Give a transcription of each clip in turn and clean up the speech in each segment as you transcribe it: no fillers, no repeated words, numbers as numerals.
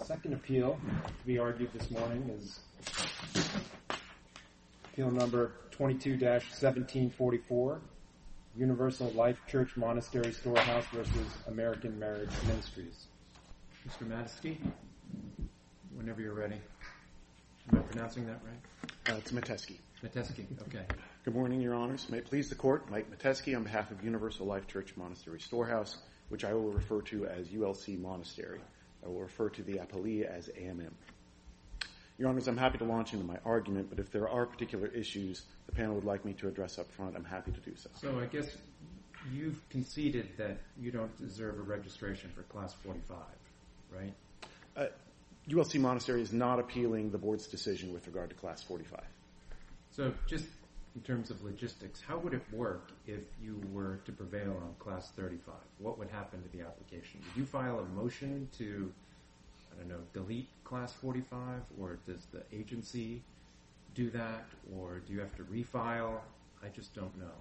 second appeal to be argued this morning is appeal number 22-1744, Universal Life Church Monastery Storehouse versus American Marriage Ministries. Mr. Matesky, whenever you're ready. Am I pronouncing that right? It's Matesky. Matesky, okay. Good morning, Your Honors. May it please the Court, Mike Matesky on behalf of Universal Life Church Monastery Storehouse, which I will refer to as ULC Monastery. I will refer to the appellee as AMM. Your Honors, I'm happy to launch into my argument, but if there are particular issues the panel would like me to address up front, I'm happy to do so. So I guess you've conceded that you don't deserve a registration for Class 45, right? ULC Monastery is not appealing the Board's decision with regard to Class 45. So just in terms of logistics, how would it work if you were to prevail on Class 35? What would happen to the application? Would you file a motion to, delete Class 45, or does the agency do that, or do you have to refile? I just don't know.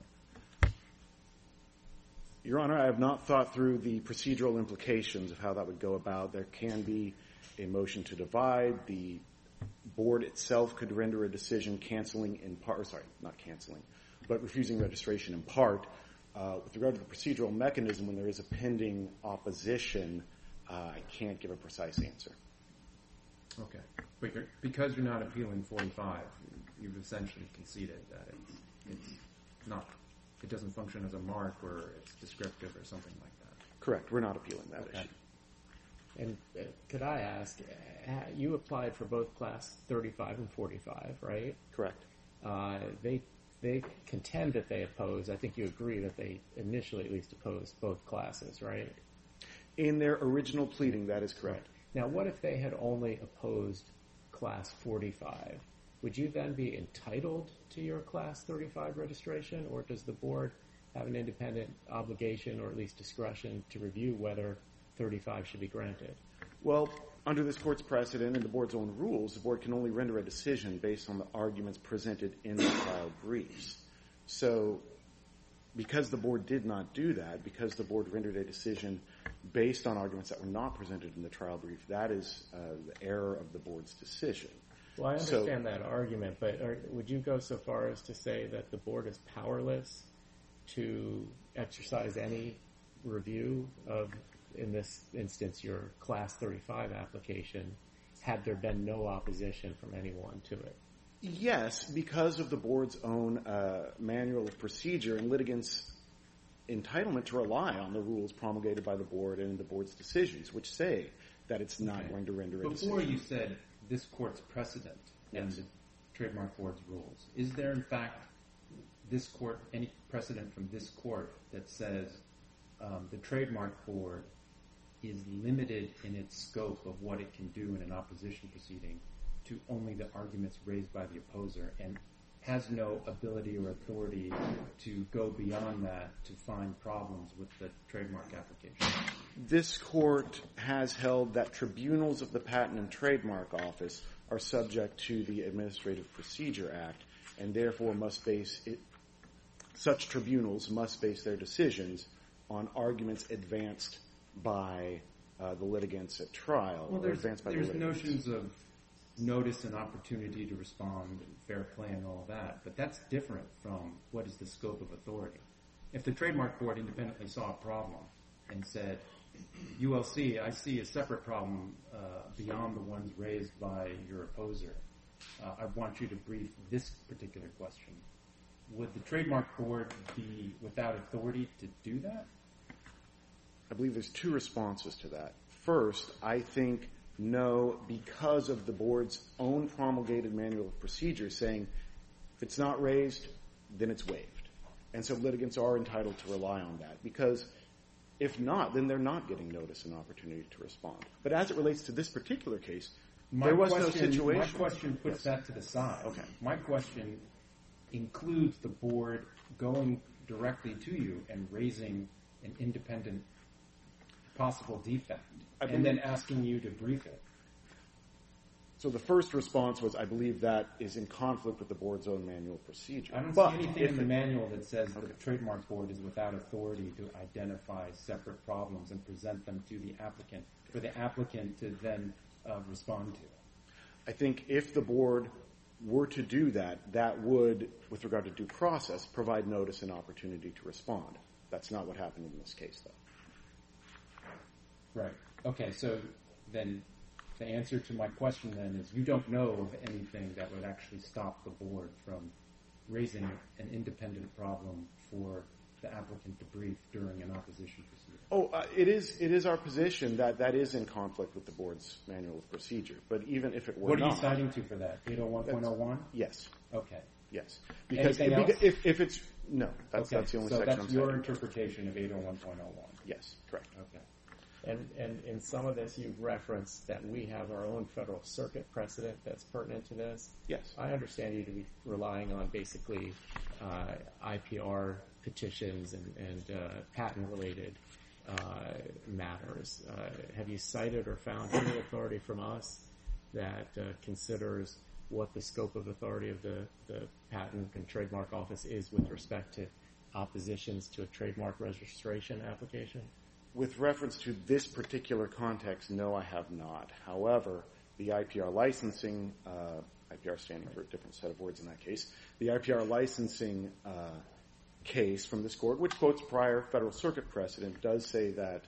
Your Honor, I have not thought through the procedural implications of how that would go about. There can be a motion to divide. The Board itself could render a decision canceling in part, but refusing registration in part. With regard to the procedural mechanism, when there is a pending opposition, I can't give a precise answer. Okay. But because you're not appealing 45, you've essentially conceded that it doesn't function as a mark or it's descriptive or something like that. Correct. We're not appealing that issue. And could I ask, you applied for both Class 35 and 45, right? Correct. They contend that they oppose. I think you agree that they initially at least opposed both classes, right? In their original pleading, that is correct. Now, what if they had only opposed Class 45? Would you then be entitled to your Class 35 registration, or does the Board have an independent obligation or at least discretion to review whether 35 should be granted? Well, under this Court's precedent and the Board's own rules, the Board can only render a decision based on the arguments presented in the trial briefs. So because the Board did not do that, because the Board rendered a decision based on arguments that were not presented in the trial brief, that is the error of the Board's decision. Well, I understand that argument, but would you go so far as to say that the Board is powerless to exercise any review of, in this instance, your Class 35 application, had there been no opposition from anyone to it? Yes, because of the Board's own manual of procedure and litigants' entitlement to rely on the rules promulgated by the Board and the Board's decisions, which say that it's not going to render a decision. Before you said this Court's precedent and the Trademark Board's rules, is there in fact any precedent from this Court that says the Trademark Board is limited in its scope of what it can do in an opposition proceeding to only the arguments raised by the opposer and has no ability or authority to go beyond that to find problems with the trademark application? This Court has held that tribunals of the Patent and Trademark Office are subject to the Administrative Procedure Act and therefore such tribunals must base their decisions on arguments advanced by the litigants at trial. Well, there's notions of notice and opportunity to respond, and fair play and all that, but that's different from what is the scope of authority. If the Trademark Board independently saw a problem and said, ULC, I see a separate problem beyond the ones raised by your opposer, I want you to brief this particular question, would the Trademark Board be without authority to do that? I believe there's two responses to that. First, I think no, because of the Board's own promulgated manual of procedure saying if it's not raised, then it's waived. And so litigants are entitled to rely on that because if not, then they're not getting notice and opportunity to respond. But as it relates to this particular case, there was no situation. My question puts that to the side. Okay. My question includes the Board going directly to you and raising an independent possible defect and then asking you to brief it. So the first response was, I believe that is in conflict with the Board's own manual procedure. I don't see anything in the manual that says that the Trademark Board is without authority to identify separate problems and present them to the applicant, for the applicant to then respond to. I think if the board were to do that, that would, with regard to due process, provide notice and opportunity to respond. That's not what happened in this case, though. Right. Okay, so then the answer to my question then is you don't know of anything that would actually stop the board from raising an independent problem for the applicant to brief during an opposition proceeding. It is our position that is in conflict with the board's manual of procedure. But even if it were not... What are you citing to for that? 801.01? Yes. Okay. Yes. Because Anything else? if it's... No, that's the only section I'm citing. So that's your interpretation of 801.01? Yes, correct. Okay. And in some of this, you've referenced that we have our own Federal Circuit precedent that's pertinent to this. Yes. I understand you to be relying on basically IPR petitions and patent-related matters. Have you cited or found any authority from us that considers what the scope of authority of the Patent and Trademark Office is with respect to oppositions to a trademark registration application? With reference to this particular context, no, I have not. However, the IPR licensing, IPR standing for a different set of words in that case, the IPR licensing case from this court, which quotes prior Federal Circuit precedent, does say that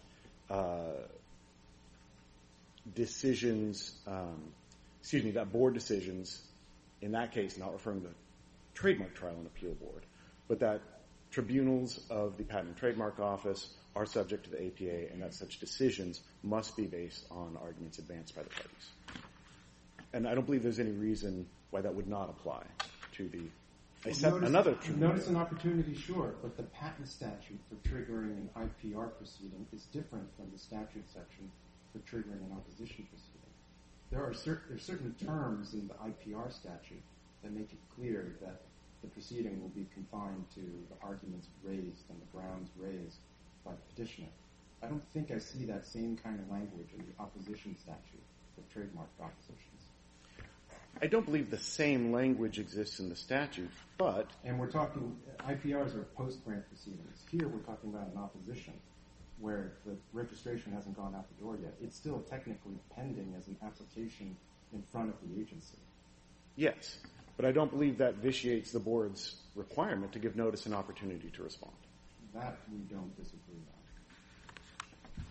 that board decisions, in that case, not referring to the Trademark Trial and Appeal Board, but that tribunals of the Patent and Trademark Office are subject to the APA and that such decisions must be based on arguments advanced by the parties. And I don't believe there's any reason why that would not apply to the another tribunal. Notice an opportunity, sure, but the patent statute for triggering an IPR proceeding is different from the statute section for triggering an opposition proceeding. There are certain terms in the IPR statute that make it clear that the proceeding will be confined to the arguments raised and the grounds raised by the petitioner. I don't think I see that same kind of language in the opposition statute for trademark oppositions. I don't believe the same language exists in the statute, but... And we're talking, IPRs are post-grant proceedings. Here we're talking about an opposition where the registration hasn't gone out the door yet. It's still technically pending as an application in front of the agency. Yes, but I don't believe that vitiates the board's requirement to give notice and opportunity to respond. That we don't disagree on.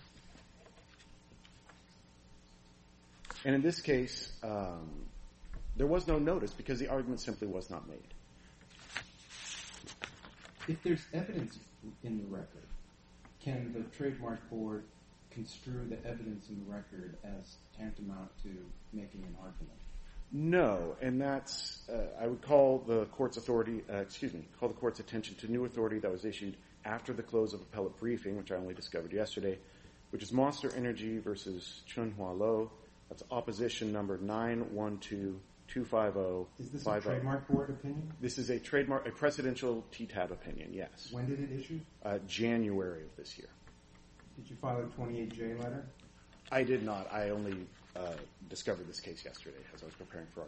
And in this case, there was no notice because the argument simply was not made. If there's evidence in the record, can the trademark board construe the evidence in the record as tantamount to making an argument? No, and that's, I would call the court's attention to new authority that was issued after the close of appellate briefing, which I only discovered yesterday, which is Monster Energy versus Chunhua Lo. That's opposition number 912250. Is this a trademark board opinion? This is a presidential TTAB opinion, yes. When did it issue? January of this year. Did you file a 28J letter? I did not. I only discovered this case yesterday as I was preparing for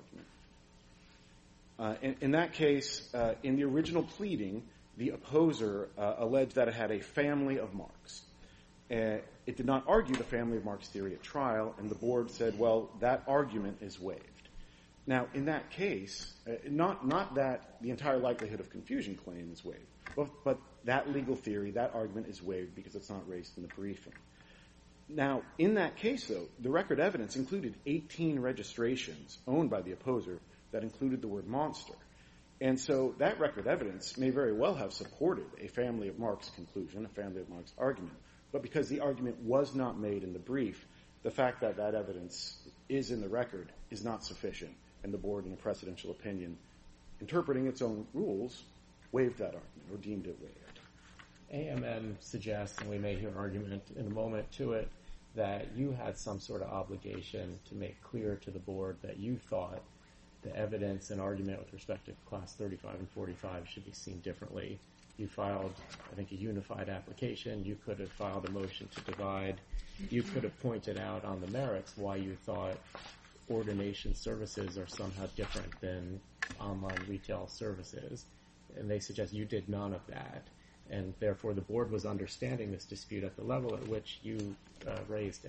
argument. In that case, in the original pleading, the opposer alleged that it had a family of marks. It did not argue the family of marks theory at trial, and the board said, well, that argument is waived. Now, in that case, not that the entire likelihood of confusion claim is waived, but that legal theory, that argument is waived because it's not raised in the briefing. Now, in that case, though, the record evidence included 18 registrations owned by the opposer that included the word monster. And so that record evidence may very well have supported a family of marks conclusion, a family of marks argument. But because the argument was not made in the brief, the fact that that evidence is in the record is not sufficient. And the board, in a precedential opinion, interpreting its own rules, waived that argument or deemed it waived. AMN suggests, and we may hear argument in a moment to it, that you had some sort of obligation to make clear to the board that you thought the evidence and argument with respect to Class 35 and 45 should be seen differently. You filed, I think, a unified application. You could have filed a motion to divide. You could have pointed out on the merits why you thought ordination services are somehow different than online retail services. And they suggest you did none of that. And therefore, the board was understanding this dispute at the level at which you raised it.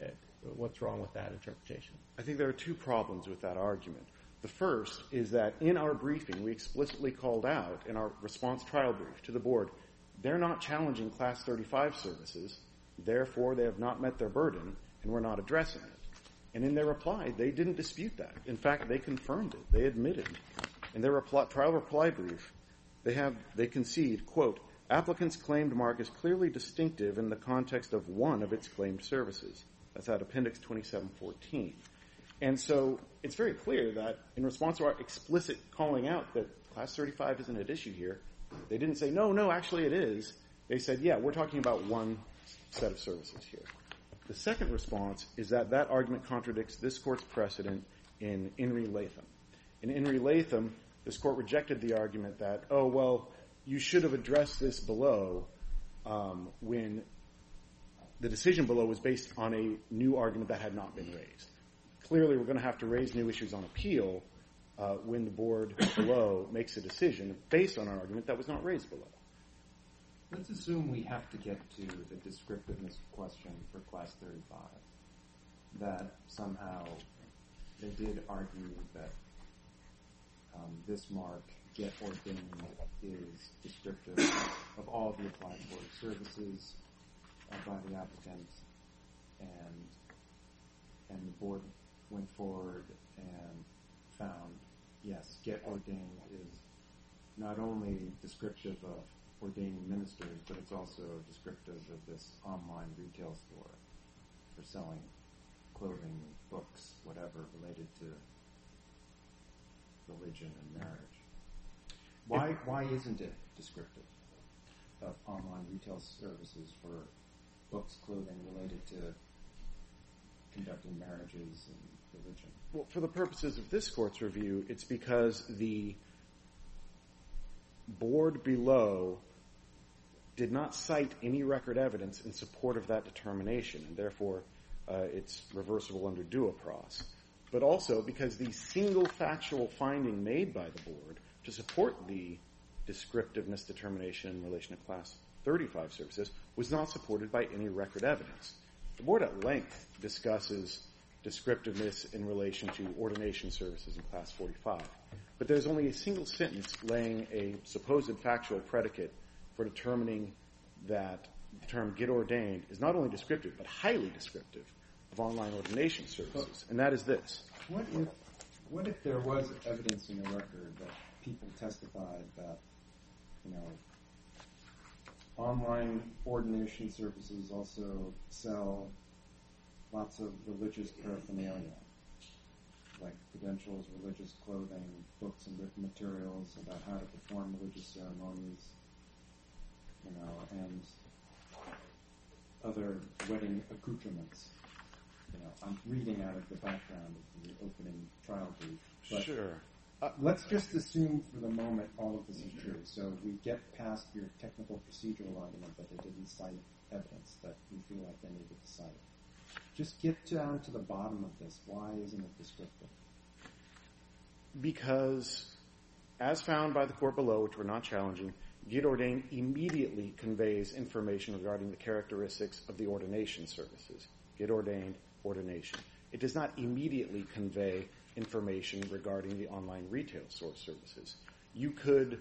What's wrong with that interpretation? I think there are two problems with that argument. The first is that in our briefing, we explicitly called out in our response trial brief to the board, they're not challenging Class 35 services, therefore they have not met their burden, and we're not addressing it. And in their reply, they didn't dispute that. In fact, they confirmed it. They admitted. In their trial reply brief, they concede, quote, applicant's claimed mark is clearly distinctive in the context of one of its claimed services. That's at Appendix 2714. And so it's very clear that in response to our explicit calling out that Class 35 isn't at issue here, they didn't say, no, actually it is. They said, yeah, we're talking about one set of services here. The second response is that argument contradicts this court's precedent in In re Latham. In In re Latham, this court rejected the argument that, you should have addressed this below when the decision below was based on a new argument that had not been raised. Clearly, we're going to have to raise new issues on appeal when the board below makes a decision based on an argument that was not raised below. Let's assume we have to get to the descriptiveness question for Class 35, that somehow they did argue that this mark, get ordained, is descriptive of all the applied board services by the applicant, and the board went forward and found, yes, get ordained is not only descriptive of ordaining ministers, but it's also descriptive of this online retail store for selling clothing, books, whatever related to religion and marriage. Why isn't it descriptive of online retail services for books, clothing related to conducting marriages and religion? Well, for the purposes of this court's review, it's because the board below did not cite any record evidence in support of that determination, and therefore it's reversible under duopros. But also because the single factual finding made by the board to support the descriptiveness determination in relation to Class 35 services was not supported by any record evidence. The board at length discusses descriptiveness in relation to ordination services in Class 45, but there's only a single sentence laying a supposed factual predicate for determining that the term get ordained is not only descriptive, but highly descriptive of online ordination services, and that is this. What if there was evidence in the record that people testified that, online ordination services also sell lots of religious paraphernalia, like credentials, religious clothing, books and written materials about how to perform religious ceremonies, and other wedding accoutrements. I'm reading out of the background of the opening trial brief. But sure. Let's just assume for the moment all of this is true. So we get past your technical procedural argument that they didn't cite evidence that you feel like they needed to cite. Just get down to the bottom of this. Why isn't it descriptive? Because, as found by the court below, which we're not challenging, get ordained immediately conveys information regarding the characteristics of the ordination services. Get ordained, ordination. It does not immediately convey information regarding the online retail source services. You could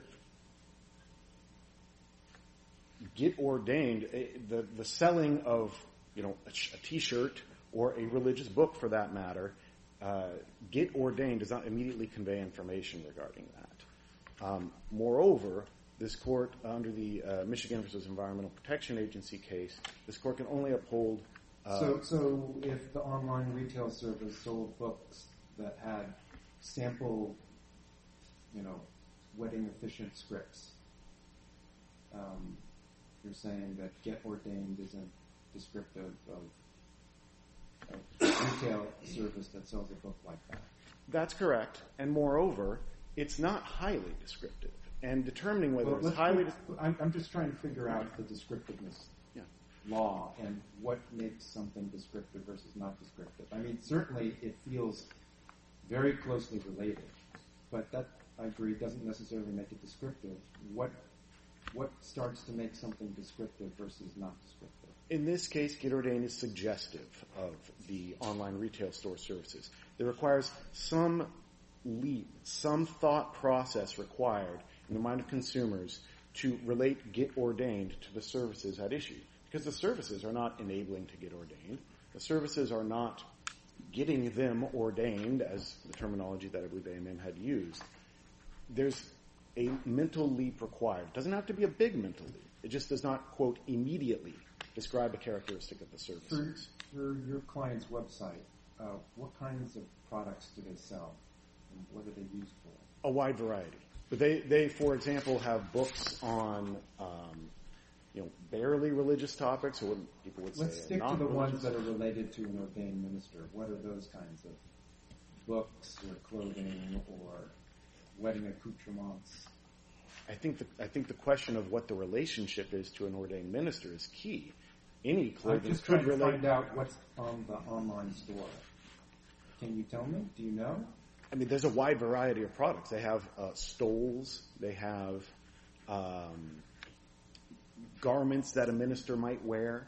get ordained, the selling of a T-shirt or a religious book for that matter, get ordained does not immediately convey information regarding that. Moreover, this court, under the Michigan versus Environmental Protection Agency case, this court can only uphold... So if the online retail service sold books that had sample, wedding-efficient scripts, you're saying that get ordained isn't descriptive of a retail service that sells a book like that? That's correct. And moreover, it's not highly descriptive. And determining whether it's highly... I'm just trying to figure out the descriptiveness law and what makes something descriptive versus not descriptive. I mean, certainly it feels very closely related, but that, I agree, doesn't necessarily make it descriptive. What What starts to make something descriptive versus not descriptive? In this case, Get Ordained is suggestive of the online retail store services. It requires some leap, some thought process required in the mind of consumers to relate Get Ordained to the services at issue. Because the services are not enabling to get ordained. The services are not getting them ordained, as the terminology that I believe AMM had used. There's a mental leap required. It doesn't have to be a big mental leap. It just does not, quote, immediately describe a characteristic of the services. For your client's website, what kinds of products do they sell? And what are they used for? A wide variety. But they, for example, have books on, barely religious topics, or what people would say. Let's stick to the ones that are related to an ordained minister. What are those kinds of books or clothing or wedding accoutrements? I think the question of what the relationship is to an ordained minister is key. Any clothing I'm just trying to find out what's on the online store. Can you tell me? Do you know? I mean, there's a wide variety of products. They have stoles. They have garments that a minister might wear.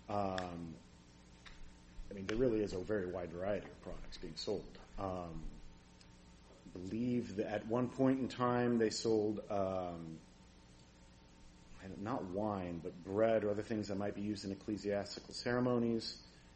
There really is a very wide variety of products being sold. I believe that at one point in time they sold not wine, but bread or other things that might be used in ecclesiastical ceremonies.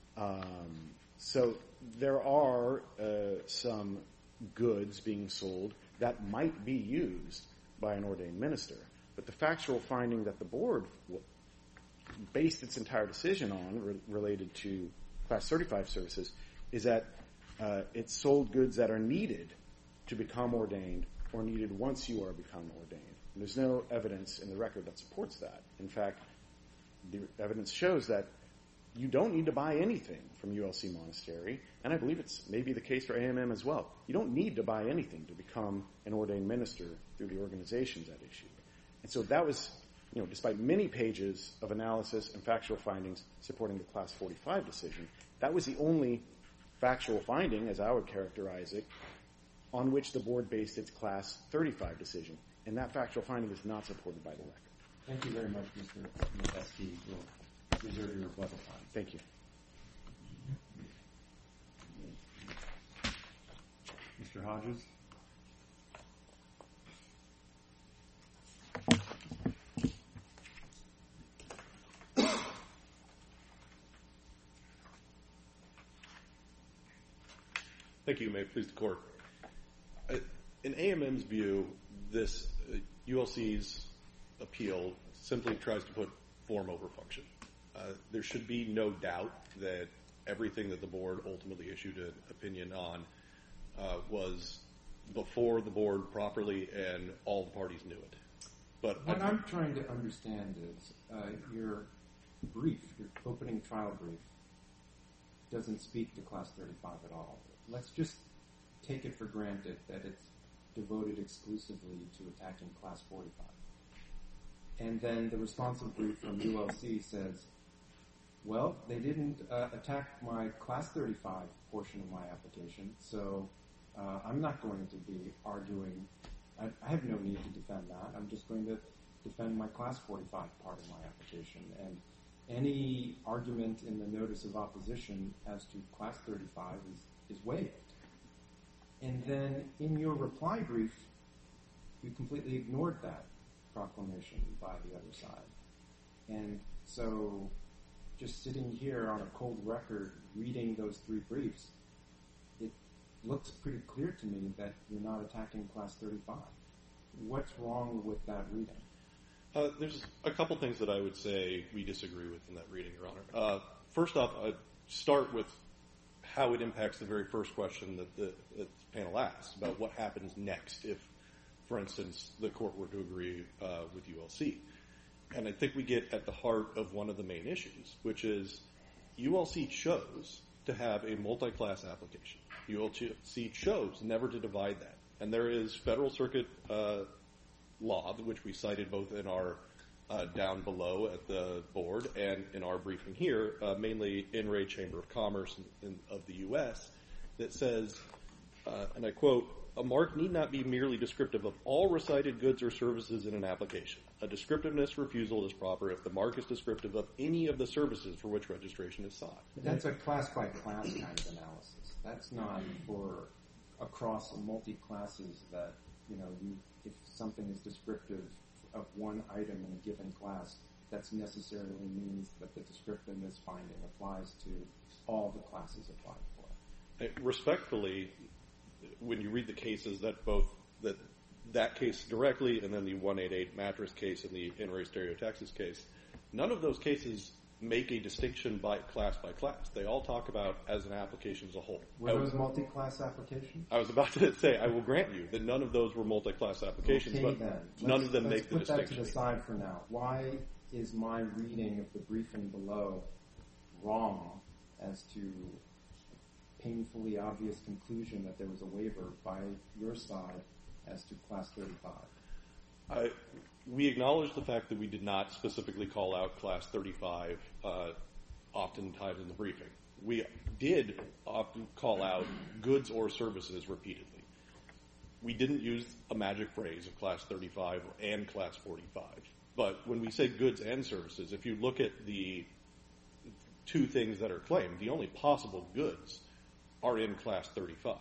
So there are some goods being sold that might be used by an ordained minister. But the factual finding that the board based its entire decision on related to Class 35 services is that it sold goods that are needed to become ordained or needed once you are become ordained. And there's no evidence in the record that supports that. In fact, the evidence shows that you don't need to buy anything from ULC Monastery, and I believe it's maybe the case for AMM as well. You don't need to buy anything to become an ordained minister through the organizations at issue. And so that was, despite many pages of analysis and factual findings supporting the Class 45 decision, that was the only factual finding, as I would characterize it, on which the board based its Class 35 decision. And that factual finding is not supported by the record. Thank you very much, Mr. Noveski. We'll reserve your rebuttal time. Thank you. Mr. Hodges? Thank you. May it please the Court. In AMM's view, this ULC's appeal simply tries to put form over function. There should be no doubt that everything that the board ultimately issued an opinion on was before the board properly and all the parties knew it. But what I'm trying to understand is your brief, your opening trial brief, doesn't speak to Class 35 at all. Let's just take it for granted that it's devoted exclusively to attacking Class 45. And then the responsive brief from ULC says, well, they didn't attack my Class 35 portion of my application, so I'm not going to be arguing. I have no need to defend that. I'm just going to defend my Class 45 part of my application. And any argument in the notice of opposition as to Class 35 is waived. And then in your reply brief, you completely ignored that proclamation by the other side. And so just sitting here on a cold record reading those three briefs, it looks pretty clear to me that you're not attacking Class 35. What's wrong with that reading? There's a couple things that I would say we disagree with in that reading, Your Honor. First off, I'd start with how it impacts the very first question that the panel asked about what happens next if, for instance, the court were to agree with ULC. And I think we get at the heart of one of the main issues, which is ULC chose to have a multi-class application. ULC chose never to divide that. And there is Federal Circuit law, which we cited both in our down below at the board and in our briefing here, mainly in Ray Chamber of Commerce of the U.S., that says and I quote, "A mark need not be merely descriptive of all recited goods or services in an application. A descriptiveness refusal is proper if the mark is descriptive of any of the services for which registration is sought." That's a class-by-class kind of analysis. That's not for across multi-classes that, if something is descriptive of one item in a given class, that necessarily means that the descriptiveness finding applies to all the classes applied for. Respectfully, when you read the cases that case directly and then the 188 mattress case and the in-ray stereotaxis case, none of those cases make a distinction by class. They all talk about as an application as a whole. Were those multi-class applications? I was about to say, I will grant you that none of those were multi-class applications, okay, but then. none of them make the distinction. Let's put that to the side for now. Why is my reading of the briefing below wrong as to painfully obvious conclusion that there was a waiver by your side as to Class 35? We acknowledge the fact that we did not specifically call out Class 35 oftentimes in the briefing. We did often call out goods or services repeatedly. We didn't use a magic phrase of Class 35 and Class 45. But when we say goods and services, if you look at the two things that are claimed, the only possible goods are in Class 35.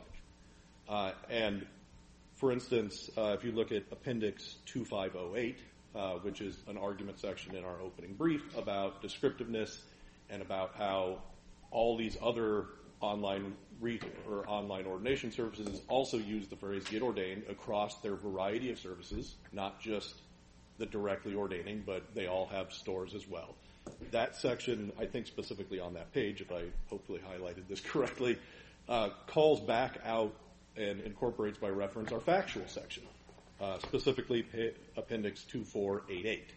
And, for instance, if you look at Appendix 2508, which is an argument section in our opening brief about descriptiveness and about how all these other online ordination services also use the phrase get ordained across their variety of services, not just the directly ordaining, but they all have stores as well. That section, I think specifically on that page, if I hopefully highlighted this correctly, calls back out and incorporates by reference our factual section, specifically Appendix 2488,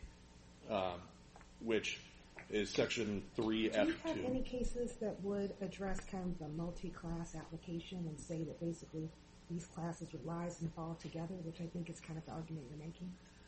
which is Section 3F2. Do you have any cases that would address kind of the multi-class application and say that basically these classes would rise and fall together, which I think is kind of the argument you're making?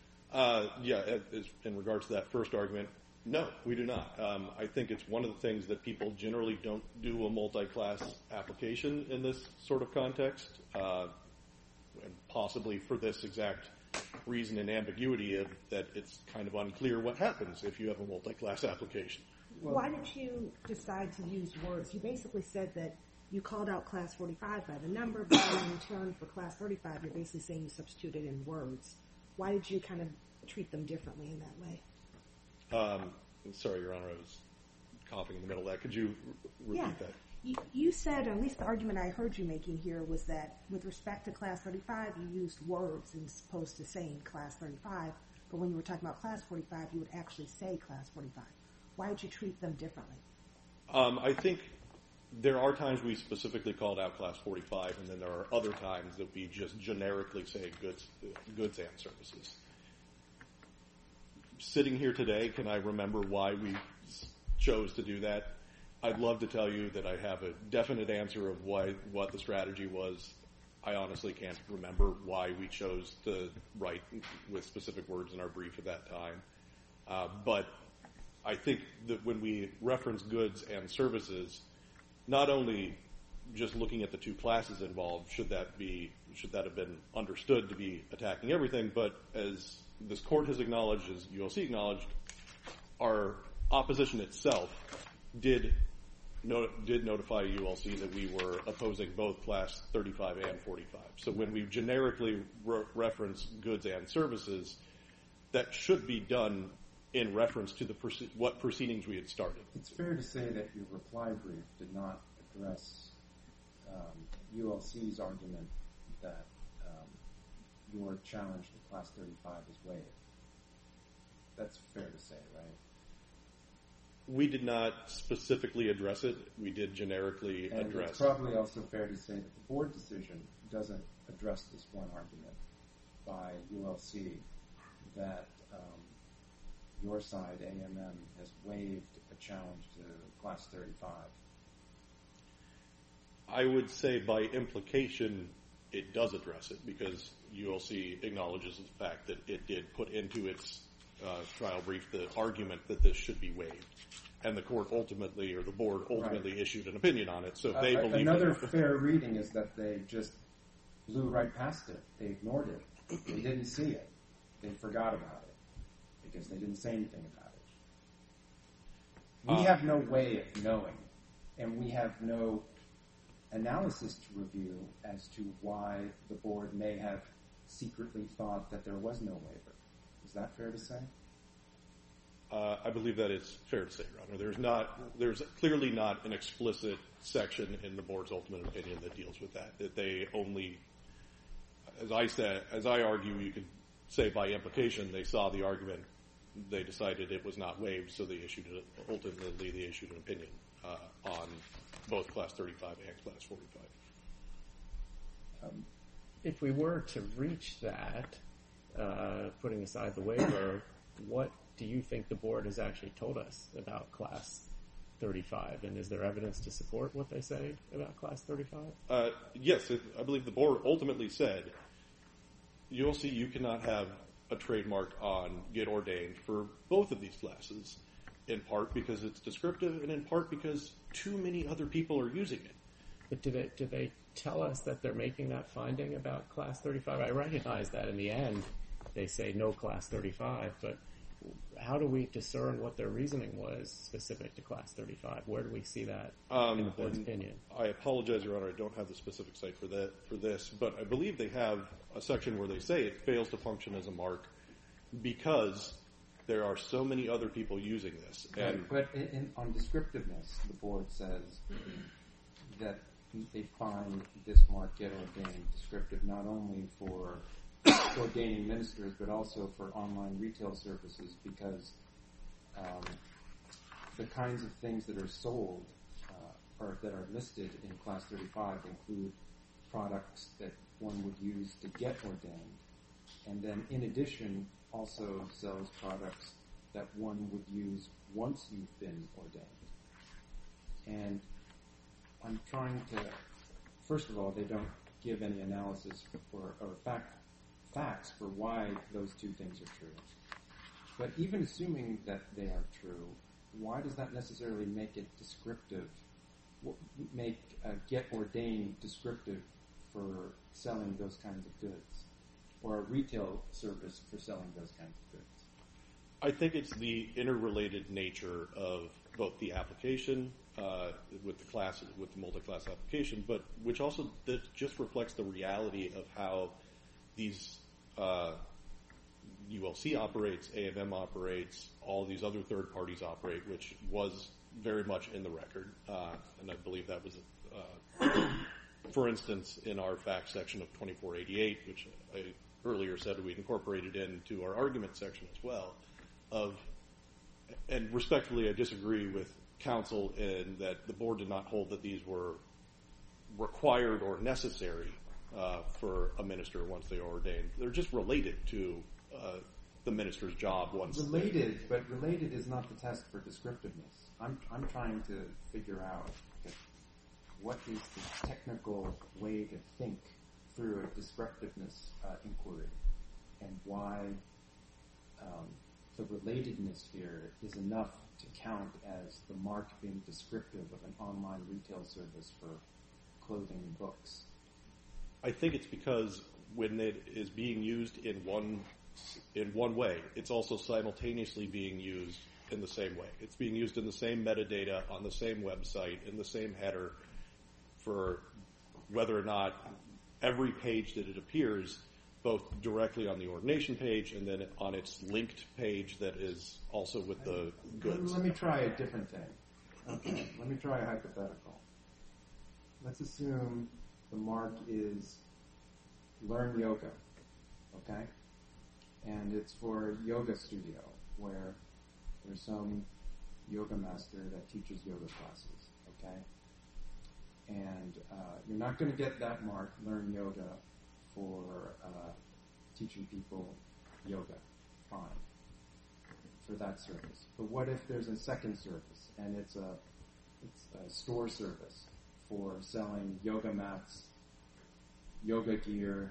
In regards to that first argument, no, we do not. I think it's one of the things that people generally don't do a multi-class application in this sort of context, and possibly for this exact reason and ambiguity of that it's kind of unclear what happens if you have a multi-class application. Why did you decide to use words? You basically said that you called out Class 45 by the number, but in return for Class 35, you're basically saying you substituted in words. Why did you kind of treat them differently in that way? Sorry, Your Honor, I was coughing in the middle of that. Could you repeat that? You said, or at least the argument I heard you making here, was that with respect to Class 35, you used words as opposed to saying Class 35, but when you were talking about Class 45, you would actually say Class 45. Why would you treat them differently? I think there are times we specifically called out Class 45, and then there are other times that we just generically say goods and services. Sitting here today, can I remember why we chose to do that? I'd love to tell you that I have a definite answer of what the strategy was. I honestly can't remember why we chose to write with specific words in our brief at that time. But I think that when we reference goods and services, not only just looking at the two classes involved, should that have been understood to be attacking everything, but as this court has acknowledged, as ULC acknowledged, our opposition itself did notify ULC that we were opposing both Class 35 and 45. So when we generically reference goods and services, that should be done in reference to what proceedings we had started. It's fair to say that your reply brief did not address ULC's argument that your challenge to Class 35 is waived. That's fair to say, right? We did not specifically address it. We did generically address it. It's probably also fair to say that the board decision doesn't address this one argument by ULC that your side, AMM, has waived a challenge to Class 35. I would say by implication it does address it because ULC acknowledges the fact that it did put into its trial brief the argument that this should be waived. And the court ultimately, or the board ultimately issued an opinion on it. So they believe another fair reading is that they just blew right past it. They ignored it. They didn't see it. They forgot about it because they didn't say anything about it. We have no way of knowing, and we have no analysis to review as to why the board may have secretly thought that there was no waiver. Is that fair to say? I believe that is fair to say, Your Honor. There's clearly not an explicit section in the board's ultimate opinion that deals with that. That they only, as I argue, you could say by implication, they saw the argument, they decided it was not waived, so they ultimately they issued an opinion on both Class 35 and Class 45. If we were to reach that, putting aside the waiver, what do you think the board has actually told us about Class 35? And is there evidence to support what they say about Class 35? Yes, I believe the board ultimately said, you'll see you cannot have a trademark on Get Ordained for both of these classes, in part because it's descriptive and in part because too many other people are using it. But do they tell us that they're making that finding about Class 35? I recognize that in the end they say no Class 35, but how do we discern what their reasoning was specific to Class 35? Where do we see that in the board's opinion? I apologize, Your Honor, I don't have the specific site for this, but I believe they have a section where they say it fails to function as a mark because there are so many other people using this. Right, but on descriptiveness, the board says that they find this mark Get Ordained descriptive not only for ordaining ministers, but also for online retail services, because the kinds of things that are sold or that are listed in Class 35 include products that one would use to get ordained, and then in addition also sells products that one would use once you've been ordained. And I'm trying to, first of all, they don't give any analysis or facts for why those two things are true. But even assuming that they are true, why does that necessarily make it descriptive, make Get Ordained descriptive for selling those kinds of goods, or a retail service for selling those kinds of goods? I think it's the interrelated nature of both the application with the multi-class application, but which also just reflects the reality of how these ULC operates, AMM operates, all these other third parties operate, which was very much in the record, and I believe that was, for instance, in our facts section of 2488, which I earlier said we incorporated into our argument section as well. And respectfully, I disagree with counsel in that the board did not hold that these were required or necessary for a minister once they are ordained. They're just related to the minister's job once. But related is not the test for descriptiveness. I'm trying to figure out what is the technical way to think through a descriptiveness inquiry, and why the relatedness here is enough to count as the mark being descriptive of an online retail service for clothing and books. I think it's because when it is being used in one way, it's also simultaneously being used in the same way. It's being used in the same metadata on the same website in the same header for whether or not every page that it appears, both directly on the ordination page and then on its linked page that is also with the goods. Let me try a different thing. Okay. Let me try a hypothetical. Let's assume the mark is Learn Yoga, okay? And it's for a yoga studio where there's some yoga master that teaches yoga classes, okay? And you're not going to get that mark, Learn Yoga, for teaching people yoga. Fine. For that service. But what if there's a second service, and it's a store service for selling yoga mats, yoga gear?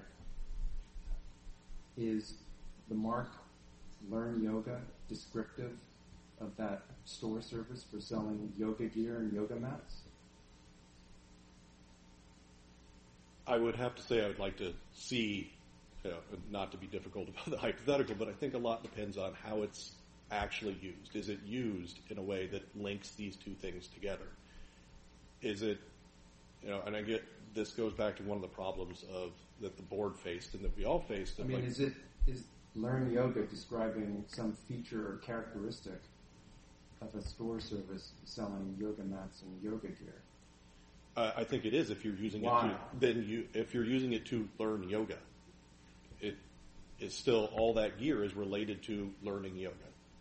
Is the mark Learn Yoga descriptive of that store service for selling yoga gear and yoga mats? I would have to say I would like to see, not to be difficult about the hypothetical, but I think a lot depends on how it's actually used. Is it used in a way that links these two things together? Is it, and I get this goes back to one of the problems that the board faced and that we all faced. Is Learn Yoga describing some feature or characteristic of a store service selling yoga mats and yoga gear? I think it is if you're using if you're using it to learn yoga. It is still all that gear is related to learning yoga.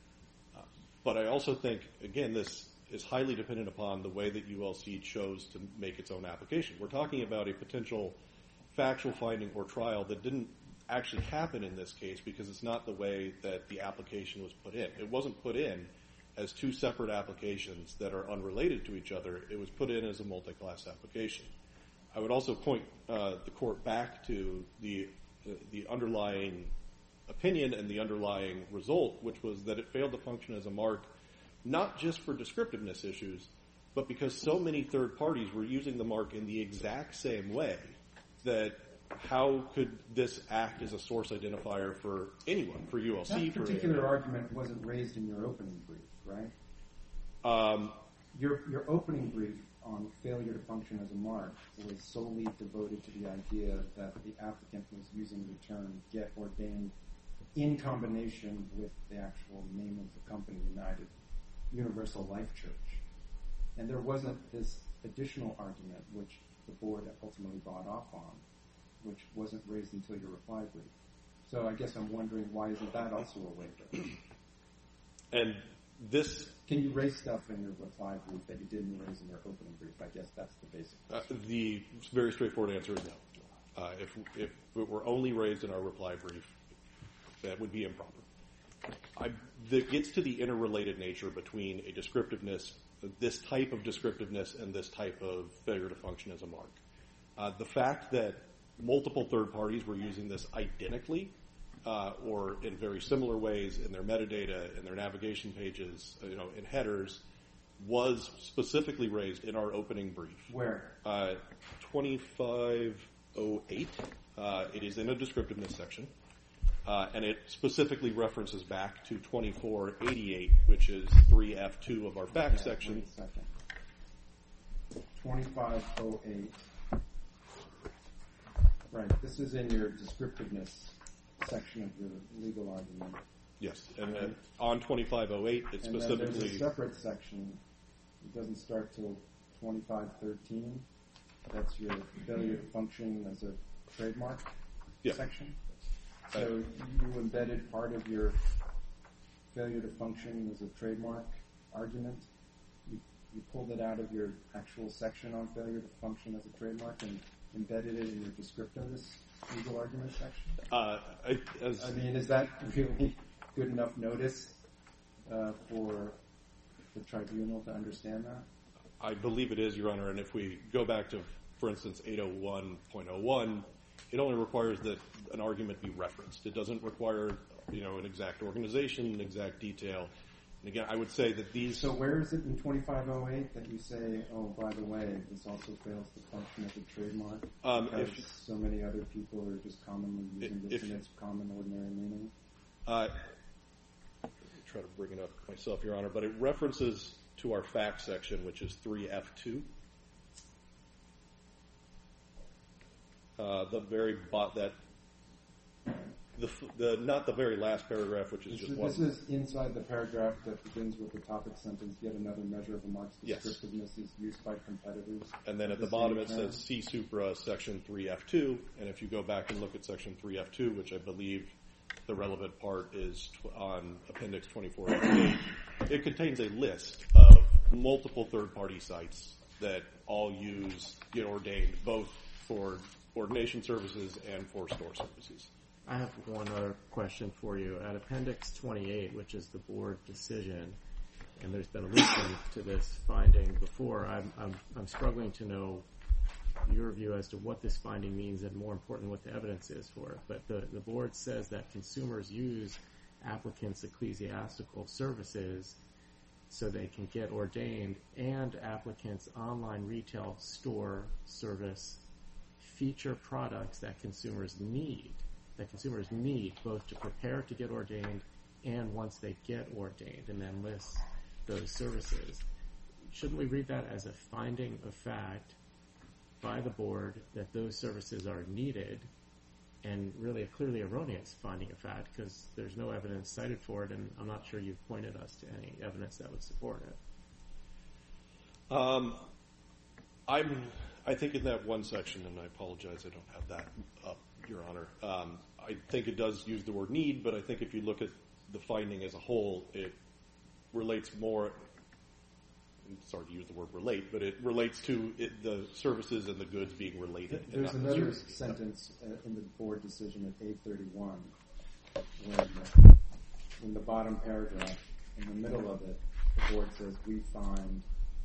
But I also think, again, this is highly dependent upon the way that ULC chose to make its own application. We're talking about a potential factual finding or trial that didn't actually happen in this case because it's not the way that the application was put in. It wasn't put in as two separate applications that are unrelated to each other. It was put in as a multi-class application. I would also point the court back to the underlying opinion and the underlying result, which was that it failed to function as a mark not just for descriptiveness issues, but because so many third parties were using the mark in the exact same way that how could this act as a source identifier for anyone, for ULC? That particular argument wasn't raised in your opening brief, right? Your opening brief on failure to function as a mark was solely devoted to the idea that the applicant was using the term get ordained in combination with the actual name of the company, Universal Life Church. And there wasn't this additional argument, which the board ultimately bought off on, which wasn't raised until your reply brief. So I guess I'm wondering, why isn't that also a waiver? And this... Can you raise stuff in your reply brief that you didn't raise in your opening brief? I guess that's the basic question. The very straightforward answer is no. If it were only raised in our reply brief, that would be improper. That gets to the interrelated nature between a descriptiveness, this type of descriptiveness, and this type of failure to function as a mark. The fact that multiple third parties were using this identically or in very similar ways in their metadata, in their navigation pages, in headers, was specifically raised in our opening brief. Where? 2508. It is in a descriptiveness section. And it specifically references back to 2488, which is 3F2 of our fact section. 2508. Right, this is in your descriptiveness section of your legal argument. Yes, and then on 2508, it specifically... And then there's a separate section. It doesn't start till 2513. That's your failure to function as a trademark section. So you embedded part of your failure to function as a trademark argument. You pulled it out of your actual section on failure to function as a trademark and embedded it in your descriptiveness legal argument section? Is that really good enough notice for the tribunal to understand that? I believe it is, Your Honor, and if we go back to, for instance, 801.01, it only requires that an argument be referenced. It doesn't require, an exact organization, an exact detail. And again, I would say that these... So where is it in 2508 that you say, oh, by the way, this also fails to function as a trademark because so many other people are just commonly using this in its common, ordinary meaning? Let me try to bring it up myself, Your Honor, but it references to our fact section, which is 3F2. Not the very last paragraph, which is just one. This is inside the paragraph that begins with the topic sentence, yet another measure of a mark's descriptiveness is used by competitors. And then at the bottom it says C supra section 3F2, and if you go back and look at section 3F2, which I believe the relevant part is on appendix 2488, it contains a list of multiple third-party sites that all use Get Ordained, both for ordination services and for store services. I have one other question for you. At Appendix 28, which is the board decision, and there's been allusion to this finding before, I'm struggling to know your view as to what this finding means and, more important, what the evidence is for it. But the board says that consumers use applicants' ecclesiastical services so they can get ordained, and applicants' online retail store service feature products that consumers need both to prepare to get ordained and once they get ordained, and then lists those services. Shouldn't we read that as a finding of fact by the board that those services are needed, and really a clearly erroneous finding of fact because there's no evidence cited for it, and I'm not sure you've pointed us to any evidence that would support it? I think in that one section, and I apologize I don't have that up, Your Honor, I think it does use the word need, but I think if you look at the finding as a whole, it relates more, I'm sorry to use the word relate, but it relates to the services and the goods being related. There's another sentence in the board decision at A31 when the bottom paragraph, in the middle of it, the board says, we find,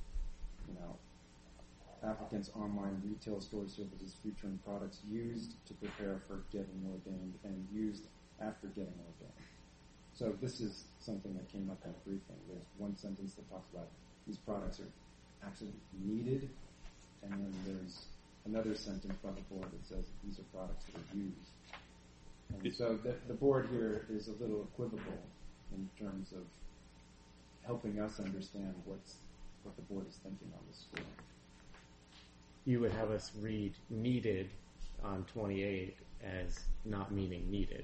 applicants' online retail store services featuring products used to prepare for getting ordained and used after getting ordained. So this is something that came up in a briefing. There's one sentence that talks about these products are actually needed, and then there's another sentence by the board that says these are products that are used. And so the board here is a little equivocal in terms of helping us understand what the board is thinking on this score. You would have us read needed on 28 as not meaning needed.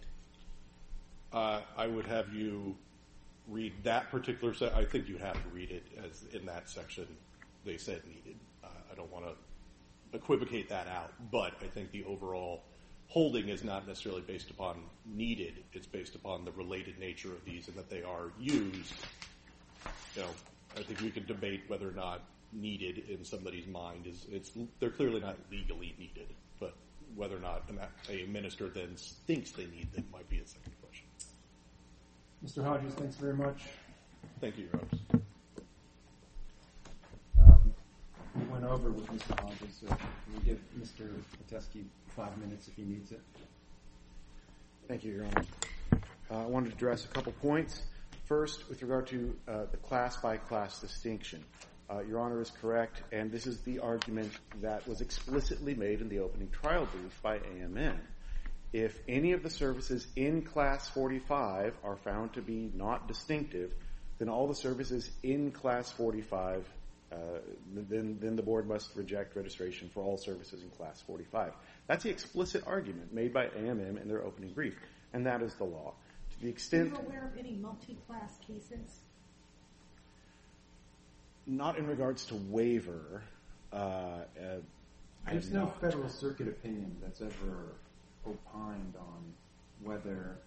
I would have you read that particular I think you have to read it as in that section they said needed. I don't want to equivocate that out, but I think the overall holding is not necessarily based upon needed. It's based upon the related nature of these and that they are used. I think we could debate whether or not needed in somebody's mind they're clearly not legally needed, but whether or not a minister then thinks they need them might be a second question. Mr. Hodges, thanks very much. Thank you, Your Honor. We went over with Mr. Hodges, so we'll give Mr. Patesky 5 minutes if he needs it. Thank you, Your Honor. I wanted to address a couple points. First, with regard to the class-by-class distinction. Your Honor is correct, and this is the argument that was explicitly made in the opening trial brief by AMN. If any of the services in Class 45 are found to be not distinctive, then all the services in Class 45, then the board must reject registration for all services in Class 45. That's the explicit argument made by AMN in their opening brief, and that is the law. To the extent... Are you aware of any multi-class cases? Not in regards to waiver. There's no Federal Circuit opinion that's ever opined on whether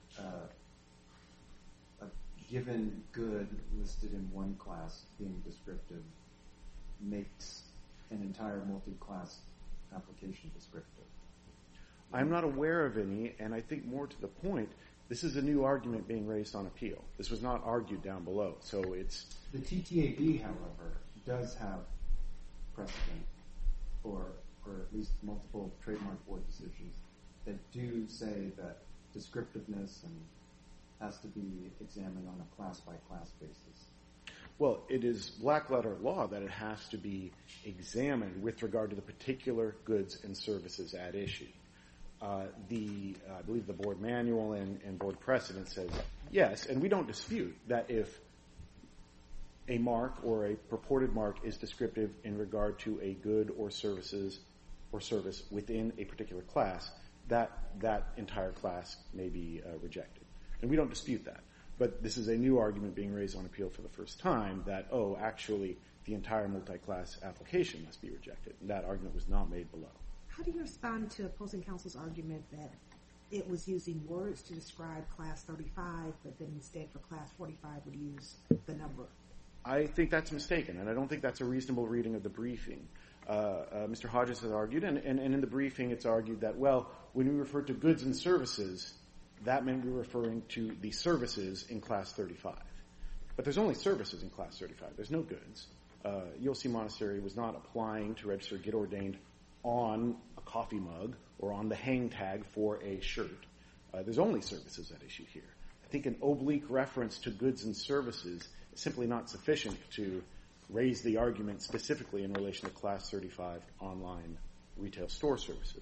a given good listed in one class being descriptive makes an entire multi-class application descriptive. I'm not aware of any, and I think more to the point, this is a new argument being raised on appeal. This was not argued down below, so it's... The TTAB, however, does have precedent for at least multiple trademark board decisions that do say that descriptiveness has to be examined on a class-by-class basis. Well, it is black-letter law that it has to be examined with regard to the particular goods and services at issue. I believe the board manual and board precedent says yes, and we don't dispute that if a mark or a purported mark is descriptive in regard to a good or services or service within a particular class, that entire class may be rejected. And we don't dispute that. But this is a new argument being raised on appeal for the first time that, actually, the entire multi-class application must be rejected. And that argument was not made below. How do you respond to opposing counsel's argument that it was using words to describe Class 35, but then instead for Class 45 would use the number? I think that's mistaken, and I don't think that's a reasonable reading of the briefing. Mr. Hodges has argued, and in the briefing it's argued that, when we refer to goods and services, that meant we were referring to the services in Class 35. But there's only services in Class 35. There's no goods. ULC Monastery was not applying to register Get Ordained on a coffee mug or on the hang tag for a shirt. There's only services at issue here. I think an oblique reference to goods and services is simply not sufficient to raise the argument specifically in relation to Class 35 online retail store services.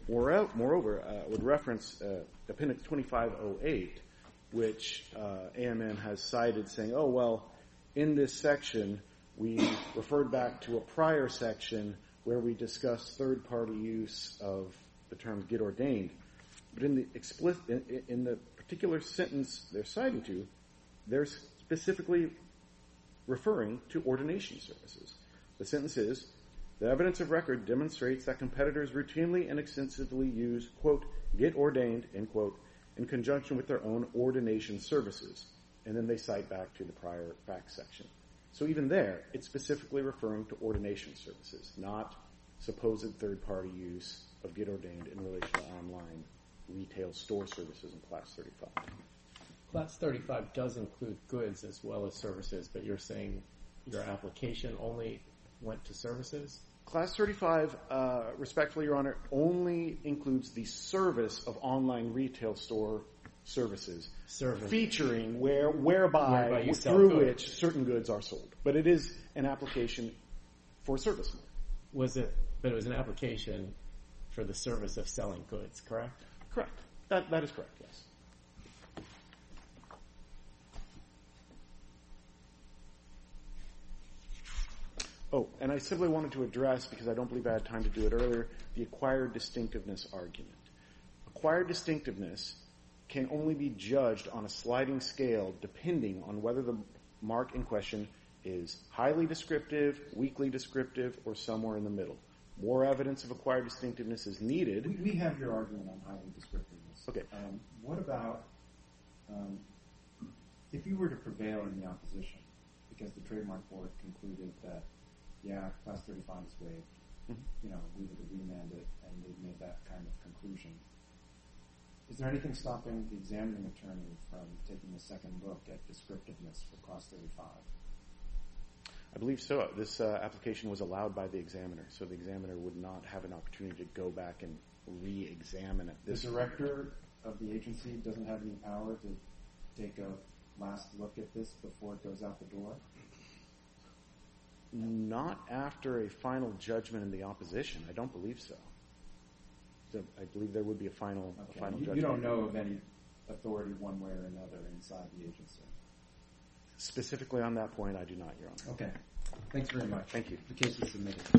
Moreover, I would reference Appendix 2508, which AMN has cited saying, oh, well, in this section, we referred back to a prior section where we discussed third-party use of the term get ordained. But in the particular sentence they're citing to, they're specifically referring to ordination services. The sentence is, the evidence of record demonstrates that competitors routinely and extensively use, quote, get ordained, end quote, in conjunction with their own ordination services. And then they cite back to the prior fact section. So even there, it's specifically referring to ordination services, not supposed third-party use of get ordained in relation to online retail store services in Class 35. Class 35 does include goods as well as services, but you're saying your application only went to services? Class 35, respectfully, Your Honor, only includes the service of online retail store services, featuring whereby through which certain goods are sold. But it is an application for service. But it was an application for the service of selling goods, correct? Correct. That is correct, yes. Oh, and I simply wanted to address, because I don't believe I had time to do it earlier, the acquired distinctiveness argument. Acquired distinctiveness can only be judged on a sliding scale depending on whether the mark in question is highly descriptive, weakly descriptive, or somewhere in the middle. More evidence of acquired distinctiveness is needed. We have your argument on highly descriptiveness. Okay. What about if you were to prevail in the opposition because the trademark board concluded that, yeah, Class 35 is waived, we would have remanded it and they've made that kind of conclusion. Is there anything stopping the examining attorney from taking a second look at descriptiveness for Class 35? I believe so. This application was allowed by the examiner, so the examiner would not have an opportunity to go back and re-examine it. The director of the agency doesn't have any power to take a last look at this before it goes out the door? Not after a final judgment in the opposition. I don't believe so. I believe there would be a final judgment. You don't know of any authority one way or another inside the agency? Specifically on that point, I do not, Your Honor. Okay. Thanks very much. Thank you. The case is submitted.